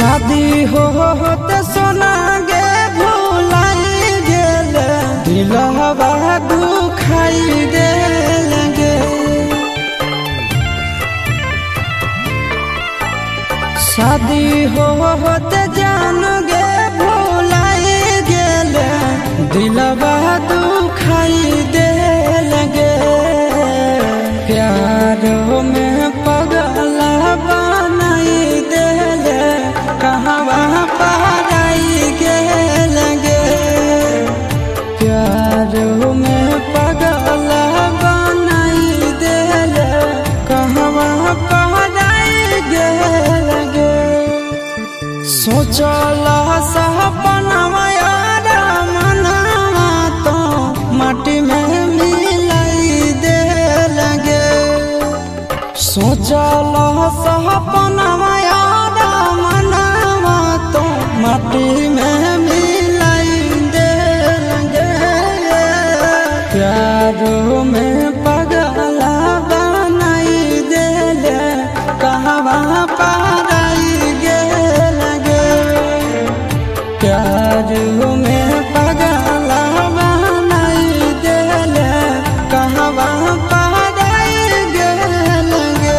शादी होते सोना गे भुलाई गेल दिलवा दुखाई गेल गे। शादी होते जान गे भुलाई गेल दिलवा दुखाई गेल गे। प्यार में पगला बनाई देल कहवा पाराई गेल गे। प्यार में पगला बनाई देल कहवा पाराई गेल गे। सोचला सपनवा यार मनवा तो माटी में मिलाई देल गे। सोचला सपनवा यार मनवा तो माटी में मिलाई देल गे। प्यार में पगला बनाई देल कहवा पाराई गेल गे। प्यार में पगला बनाई देल कहवा पाराई गेल गे।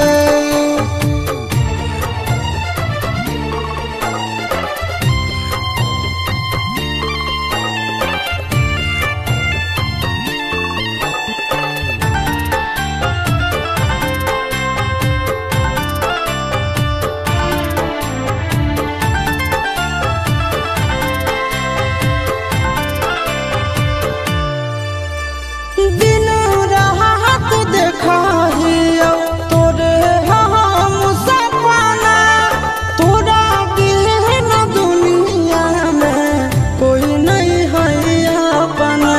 दिन रात देखाहियो तोरे हम सपना। तोरा बिन दुनिया में कोई नहीं है अपना।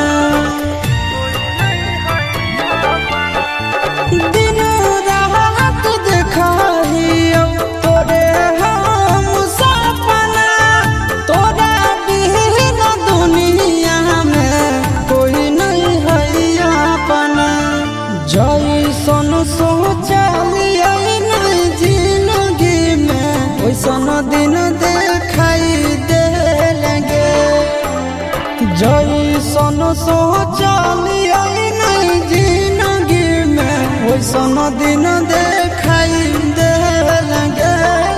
दिन रात देखाहियो तोरे हम सपना। तोरा बिन दुनिया में कोई नहीं है अपना। जैसन सोचलिए नहीं जिंदगी में वैसन दिन देखाई देल गे। जैसन सोचलिए नहीं जिंदगी में वैसन दिन देखाई देल गे।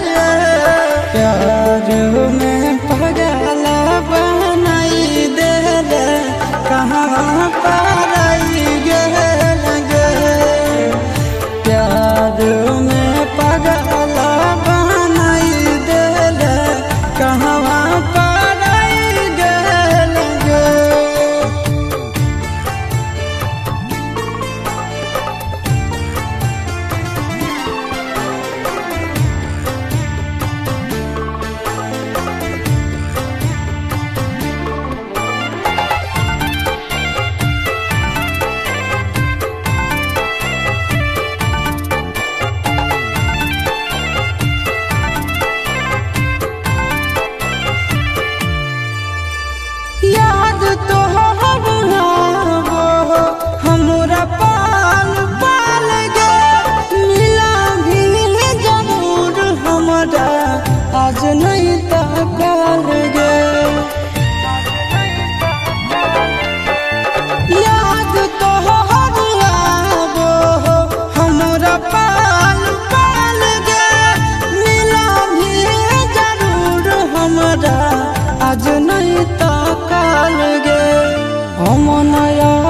प्यार में पगला बनाई देल कहवा पाराई गेल गे। प्यार में पगला बनाई देल कहवा पाराई गेल गे। याद तो हमरा पाल पाल गे। मिला भी जरूर हमरा आज नहीं तकाल गे। याद तो हमरा पाल पाल गे। मिला भी जरूर हमरा आज नहीं तकाल गे। हम नया